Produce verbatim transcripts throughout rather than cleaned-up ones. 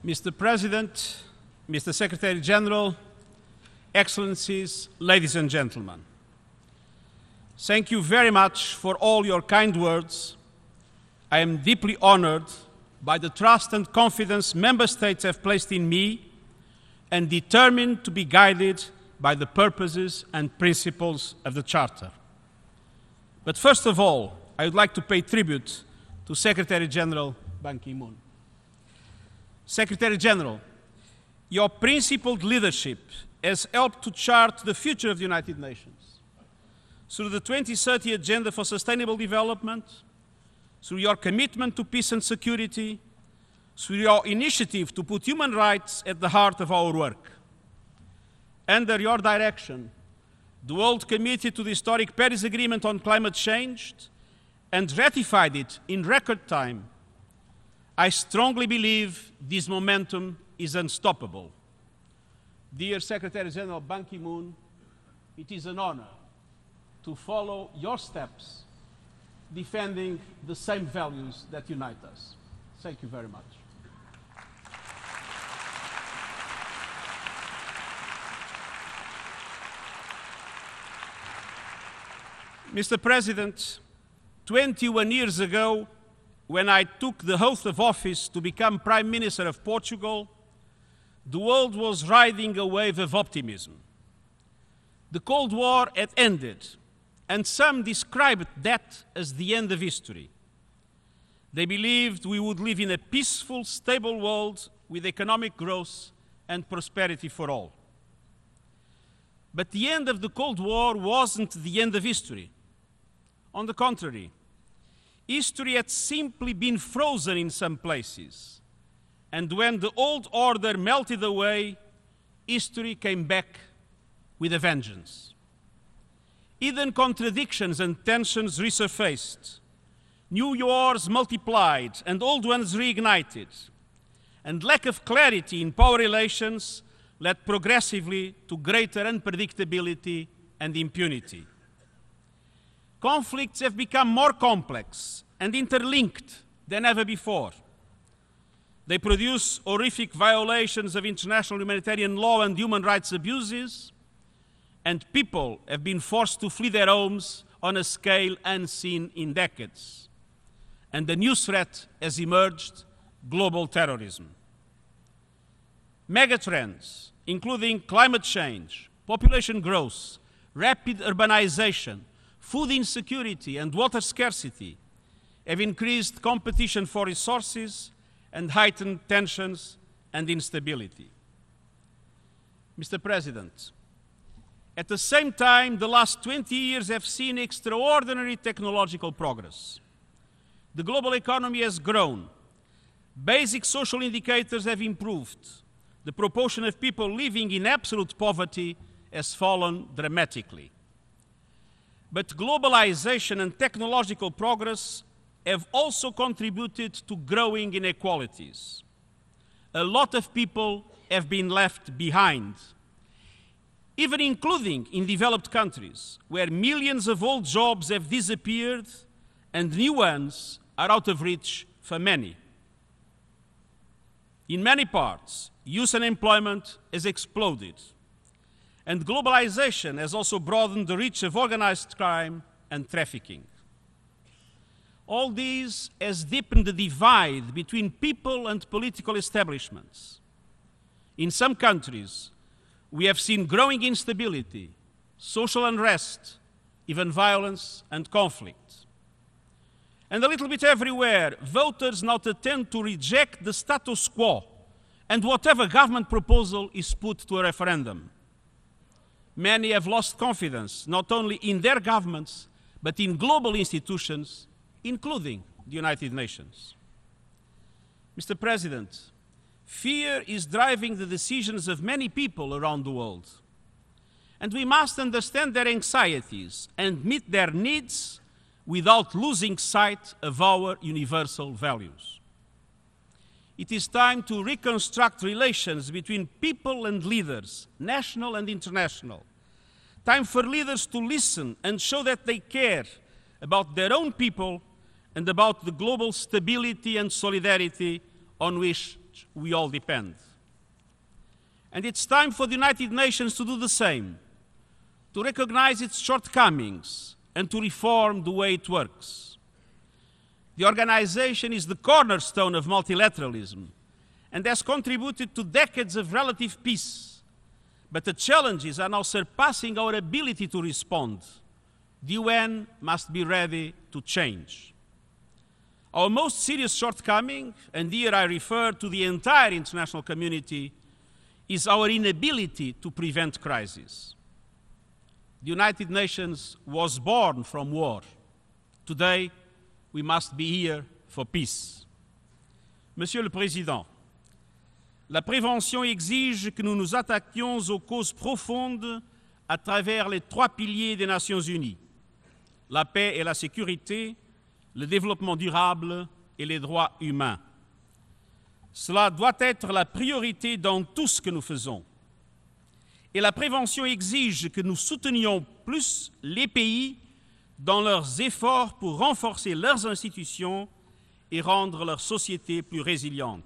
Mister President, Mister Secretary General, Excellencies, ladies and gentlemen, thank you very much for all your kind words. I am deeply honored by the trust and confidence Member States have placed in me and determined to be guided by the purposes and principles of the Charter. But first of all, I would like to pay tribute to Secretary General Ban Ki-moon. Secretary General, your principled leadership has helped to chart the future of the United Nations. Through the twenty thirty Agenda for Sustainable Development, through your commitment to peace and security, through your initiative to put human rights at the heart of our work. Under your direction, the world committed to the historic Paris Agreement on climate change and ratified it in record time. I strongly believe this momentum is unstoppable. Dear Secretary General Ban Ki-moon, it is an honor to follow your steps, defending the same values that unite us. Thank you very much. Mister President, twenty-one years ago, when I took the oath of office to become Prime Minister of Portugal, the world was riding a wave of optimism. The Cold War had ended, and some described that as the end of history. They believed we would live in a peaceful, stable world with economic growth and prosperity for all. But the end of the Cold War wasn't the end of history. On the contrary, history had simply been frozen in some places. And when the old order melted away, history came back with a vengeance. Hidden contradictions and tensions resurfaced. New wars multiplied and old ones reignited. And lack of clarity in power relations led progressively to greater unpredictability and impunity. Conflicts have become more complex and interlinked than ever before. They produce horrific violations of international humanitarian law and human rights abuses, and people have been forced to flee their homes on a scale unseen in decades. And a new threat has emerged: global terrorism. Megatrends, including climate change, population growth, rapid urbanization, food insecurity, and water scarcity, have increased competition for resources and heightened tensions and instability. Mister President, at the same time, the last twenty years have seen extraordinary technological progress. The global economy has grown. Basic social indicators have improved. The proportion of people living in absolute poverty has fallen dramatically. But globalization and technological progress have also contributed to growing inequalities. A lot of people have been left behind, even including in developed countries, where millions of old jobs have disappeared and new ones are out of reach for many. In many parts, youth unemployment has exploded, and globalization has also broadened the reach of organized crime and trafficking. All these has deepened the divide between people and political establishments. In some countries, we have seen growing instability, social unrest, even violence and conflict. And a little bit everywhere, voters now tend to reject the status quo and whatever government proposal is put to a referendum. Many have lost confidence, not only in their governments, but in global institutions, including the United Nations. Mister President, fear is driving the decisions of many people around the world. And we must understand their anxieties and meet their needs without losing sight of our universal values. It is time to reconstruct relations between people and leaders, national and international. Time for leaders to listen and show that they care about their own people and about the global stability and solidarity on which which we all depend. And it's time for the United Nations to do the same, to recognize its shortcomings and to reform the way it works. The organization is the cornerstone of multilateralism and has contributed to decades of relative peace. But the challenges are now surpassing our ability to respond. The U N must be ready to change. Our most serious shortcoming, and here I refer to the entire international community, is our inability to prevent crises. The United Nations was born from war. Today, we must be here for peace. Monsieur le Président, la prévention exige que nous nous attaquions aux causes profondes à travers les trois piliers des Nations Unies: la paix et la sécurité, le développement durable et les droits humains. Cela doit être la priorité dans tout ce que nous faisons. Et la prévention exige que nous soutenions plus les pays dans leurs efforts pour renforcer leurs institutions et rendre leur société plus résiliente.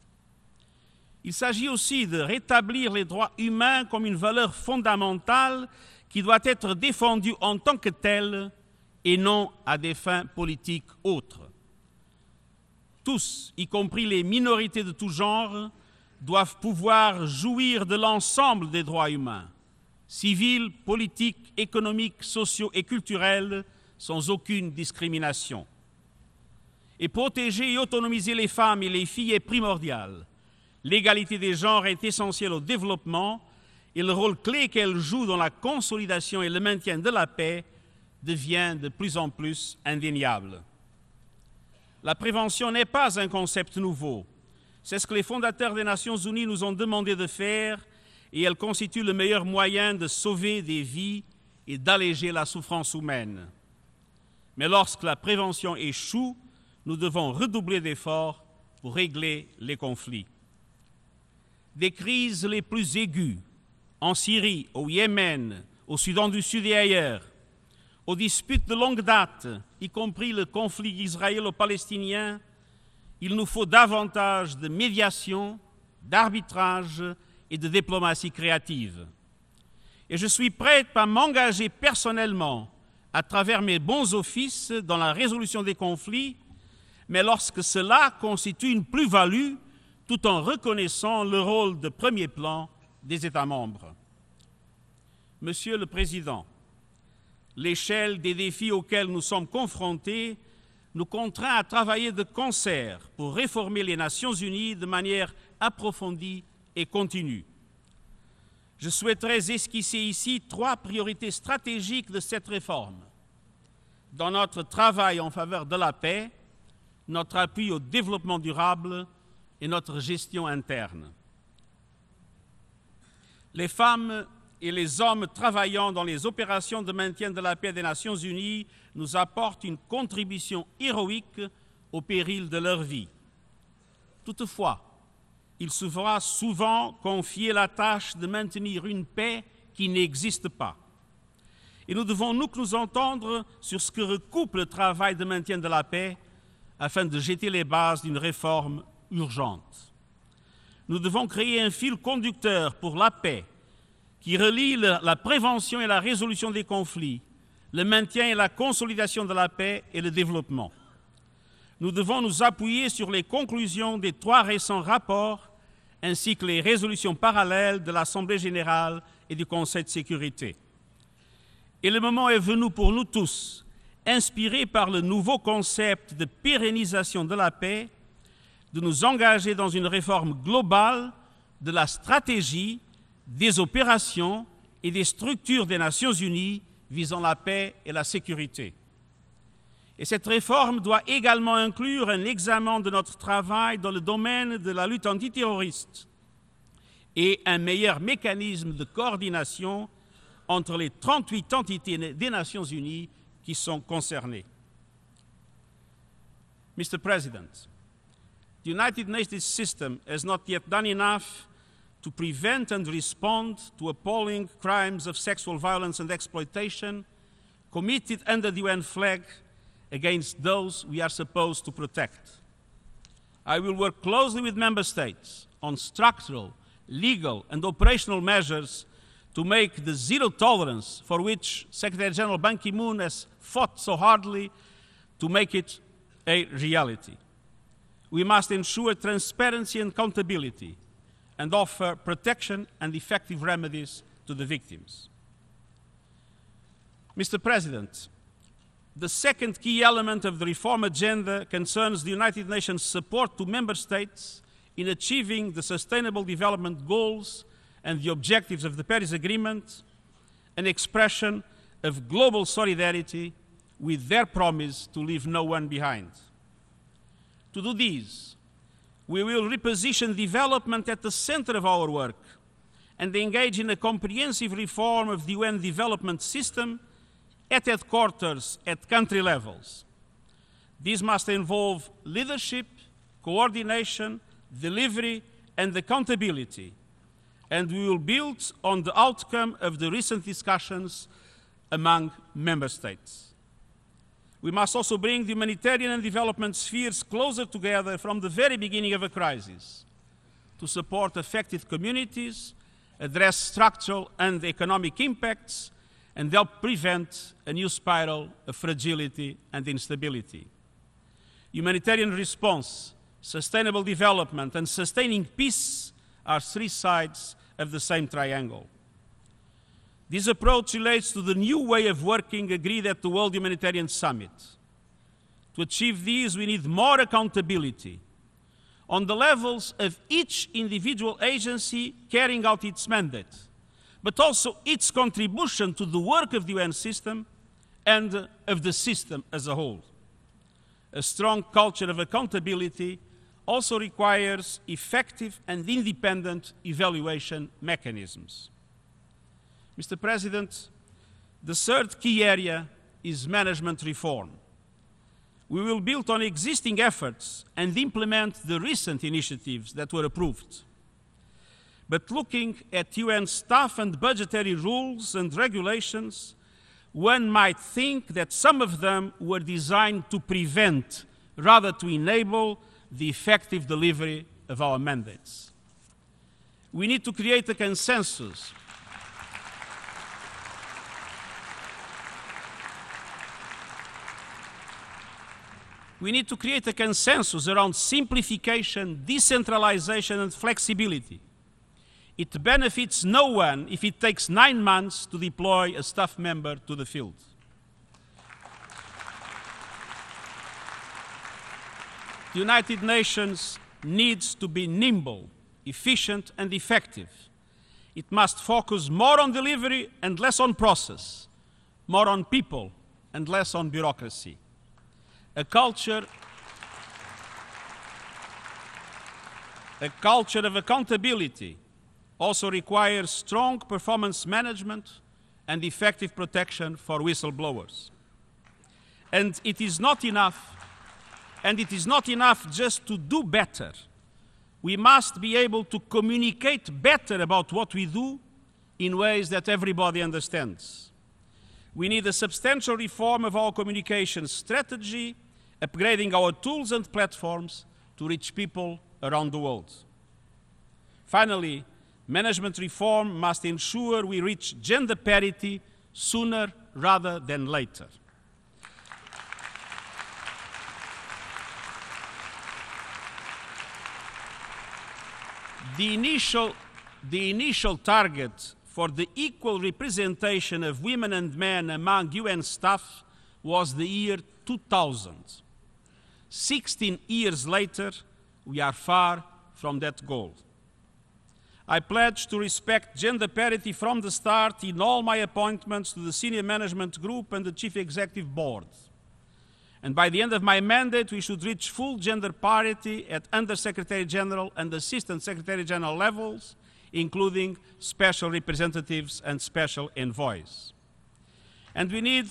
Il s'agit aussi de rétablir les droits humains comme une valeur fondamentale qui doit être défendue en tant que telle et non à des fins politiques autres. Tous, y compris les minorités de tout genre, doivent pouvoir jouir de l'ensemble des droits humains, civils, politiques, économiques, sociaux et culturels, sans aucune discrimination. Et protéger et autonomiser les femmes et les filles est primordial. L'égalité des genres est essentielle au développement et le rôle clé qu'elle joue dans la consolidation et le maintien de la paix devient de plus en plus indéniable. La prévention n'est pas un concept nouveau. C'est ce que les fondateurs des Nations Unies nous ont demandé de faire et elle constitue le meilleur moyen de sauver des vies et d'alléger la souffrance humaine. Mais lorsque la prévention échoue, nous devons redoubler d'efforts pour régler les conflits. Des crises les plus aiguës, en Syrie, au Yémen, au Soudan du Sud et ailleurs, aux disputes de longue date, y compris le conflit israélo-palestinien, il nous faut davantage de médiation, d'arbitrage et de diplomatie créative. Et je suis prêt à m'engager personnellement à travers mes bons offices dans la résolution des conflits, mais lorsque cela constitue une plus-value tout en reconnaissant le rôle de premier plan des États membres. Monsieur le Président, l'échelle des défis auxquels nous sommes confrontés nous contraint à travailler de concert pour réformer les Nations Unies de manière approfondie et continue. Je souhaiterais esquisser ici trois priorités stratégiques de cette réforme. Dans notre travail en faveur de la paix, notre appui au développement durable et notre gestion interne. Les femmes et les hommes travaillant dans les opérations de maintien de la paix des Nations Unies nous apportent une contribution héroïque au péril de leur vie. Toutefois, il se voit souvent confier la tâche de maintenir une paix qui n'existe pas. Et nous devons nous nous entendre sur ce que recoupe le travail de maintien de la paix afin de jeter les bases d'une réforme urgente. Nous devons créer un fil conducteur pour la paix qui relie le, la prévention et la résolution des conflits, le maintien et la consolidation de la paix et le développement. Nous devons nous appuyer sur les conclusions des trois récents rapports ainsi que les résolutions parallèles de l'Assemblée générale et du Conseil de sécurité. Et le moment est venu pour nous tous, inspirés par le nouveau concept de pérennisation de la paix, de nous engager dans une réforme globale de la stratégie, des opérations et des structures des Nations Unies visant la paix et la sécurité. Et cette réforme doit également inclure un examen de notre travail dans le domaine de la lutte antiterroriste et un meilleur mécanisme de coordination entre les trente-huit entités des Nations Unies qui sont concernées. Mister President, the United Nations system has not yet done enough to prevent and respond to appalling crimes of sexual violence and exploitation committed under the U N flag against those we are supposed to protect. I will work closely with Member States on structural, legal and operational measures to make the zero tolerance for which Secretary General Ban Ki-moon has fought so hardly, to make it a reality. We must ensure transparency and accountability and offer protection and effective remedies to the victims. Mister President, the second key element of the reform agenda concerns the United Nations' support to Member States in achieving the Sustainable Development Goals and the objectives of the Paris Agreement, an expression of global solidarity with their promise to leave no one behind. To do this, we will reposition development at the center of our work and engage in a comprehensive reform of the U N development system at headquarters, at country levels. This must involve leadership, coordination, delivery, and accountability, and we will build on the outcome of the recent discussions among Member States. We must also bring the humanitarian and development spheres closer together from the very beginning of a crisis to support affected communities, address structural and economic impacts, and help prevent a new spiral of fragility and instability. Humanitarian response, sustainable development, and sustaining peace are three sides of the same triangle. This approach relates to the new way of working agreed at the World Humanitarian Summit. To achieve this, we need more accountability on the levels of each individual agency carrying out its mandate, but also its contribution to the work of the U N system and of the system as a whole. A strong culture of accountability also requires effective and independent evaluation mechanisms. Mister President, the third key area is management reform. We will build on existing efforts and implement the recent initiatives that were approved. But looking at U N staff and budgetary rules and regulations, one might think that some of them were designed to prevent rather to enable the effective delivery of our mandates. We need to create a consensus We need to create a consensus around simplification, decentralization, and flexibility. It benefits no one if it takes nine months to deploy a staff member to the field. The United Nations needs to be nimble, efficient, and effective. It must focus more on delivery and less on process, more on people and less on bureaucracy. A culture, a culture of accountability also requires strong performance management and effective protection for whistleblowers. And it is not enough, and it is not enough just to do better. We must be able to communicate better about what we do in ways that everybody understands. We need a substantial reform of our communication strategy, upgrading our tools and platforms to reach people around the world. Finally, management reform must ensure we reach gender parity sooner rather than later. The initial, the initial target for the equal representation of women and men among U N staff was the year two thousand. Sixteen years later, we are far from that goal. I pledge to respect gender parity from the start in all my appointments to the Senior Management Group and the Chief Executive Board. And by the end of my mandate, we should reach full gender parity at Under-Secretary General and Assistant Secretary General levels, including special representatives and special envoys. And we need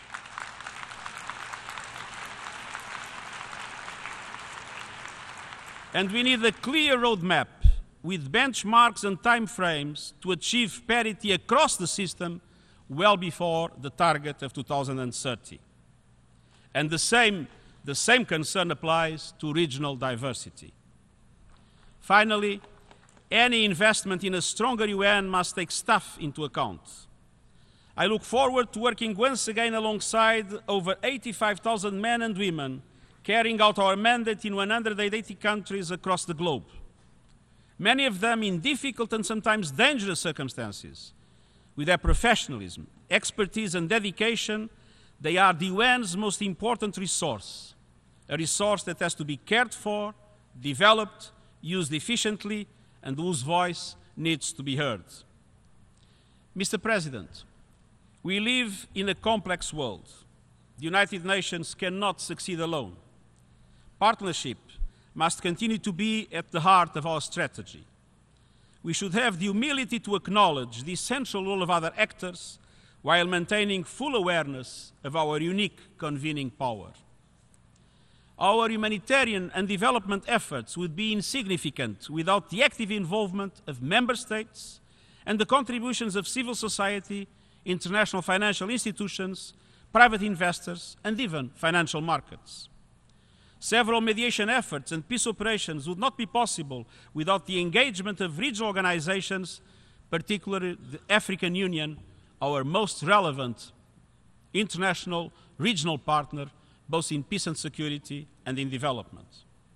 And we need a clear roadmap with benchmarks and timeframes to achieve parity across the system well before the target of two thousand thirty. And the same, The same concern applies to regional diversity. Finally, any investment in a stronger U N must take staff into account. I look forward to working once again alongside over eighty-five thousand men and women carrying out our mandate in one hundred eighty countries across the globe. Many of them in difficult and sometimes dangerous circumstances. With their professionalism, expertise and dedication, they are the U N's most important resource, a resource that has to be cared for, developed, used efficiently, and whose voice needs to be heard. Mister President, we live in a complex world. The United Nations cannot succeed alone. Partnership must continue to be at the heart of our strategy. We should have the humility to acknowledge the essential role of other actors while maintaining full awareness of our unique convening power. Our humanitarian and development efforts would be insignificant without the active involvement of member states and the contributions of civil society, international financial institutions, private investors, and even financial markets. Several mediation efforts and peace operations would not be possible without the engagement of regional organizations, particularly the African Union, our most relevant international regional partner, both in peace and security and in development.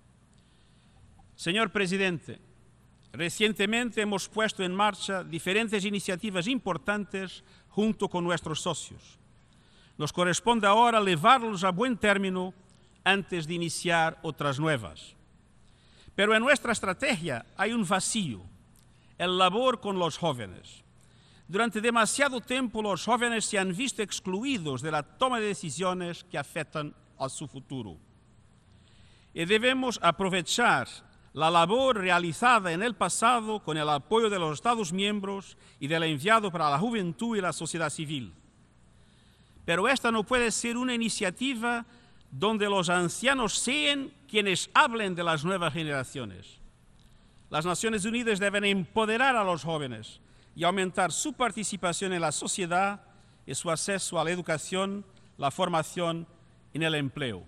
Señor Presidente, recientemente hemos puesto en marcha diferentes iniciativas importantes junto con nuestros socios. Nos corresponde ahora llevarlos a buen término antes de iniciar otras nuevas. Pero en nuestra estrategia hay un vacío, el labor con los jóvenes. Durante demasiado tiempo los jóvenes se han visto excluidos de la toma de decisiones que afectan a su futuro. Y debemos aprovechar la labor realizada en el pasado con el apoyo de los Estados miembros y del enviado para la juventud y la sociedad civil. Pero esta no puede ser una iniciativa donde los ancianos sean quienes hablen de las nuevas generaciones. Las Naciones Unidas deben empoderar a los jóvenes y aumentar su participación en la sociedad y su acceso a la educación, la formación y el empleo.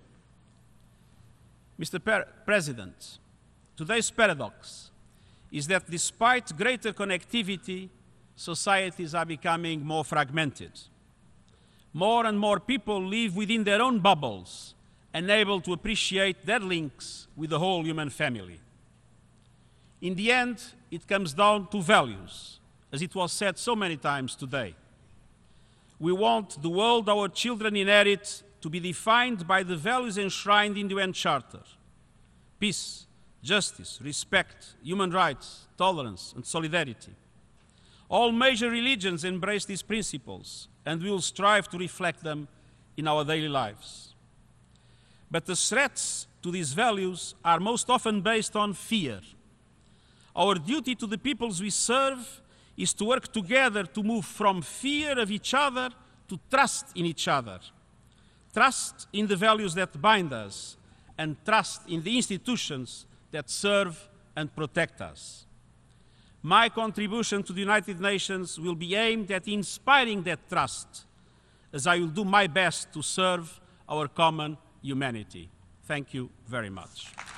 Mister President, today's paradox is that despite greater connectivity, societies are becoming more fragmented. More and more people live within their own bubbles, unable to appreciate their links with the whole human family. In the end, it comes down to values, as it was said so many times today. We want the world our children inherit to be defined by the values enshrined in the U N Charter: peace, justice, respect, human rights, tolerance, and solidarity. All major religions embrace these principles, and we will strive to reflect them in our daily lives. But the threats to these values are most often based on fear. Our duty to the peoples we serve is to work together to move from fear of each other to trust in each other. Trust in the values that bind us, and trust in the institutions that serve and protect us. My contribution to the United Nations will be aimed at inspiring that trust, as I will do my best to serve our common humanity. Thank you very much.